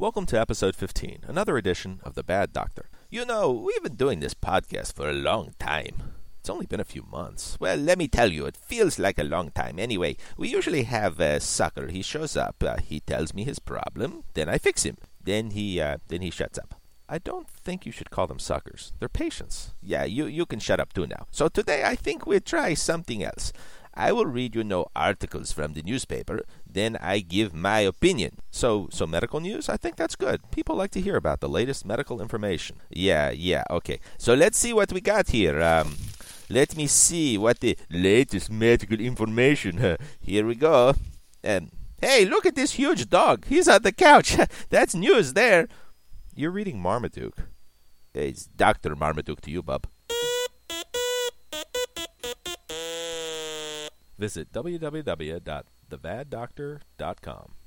Welcome to episode 15, another edition of The Bad Doctor. You know, we've been doing this podcast for a long time. It's only been a few months. Well, let me tell you, it feels like a long time. Anyway, we usually have Sucker. He shows up, he tells me his problem, then I fix him. Then he shuts up. I don't think you should call them suckers. They're patients. Yeah, you can shut up too now. So today I think we'll try something else. I will read you articles from the newspaper, then I give my opinion. So medical news? I think that's good. People like to hear about the latest medical information. Yeah, okay. So let's see what we got here. Let me see what the latest medical information. Here we go. Hey, look at this huge dog. He's on the couch. That's news there. You're reading Marmaduke. It's Dr. Marmaduke to you, bub. Visit www.thebaddoctor.com.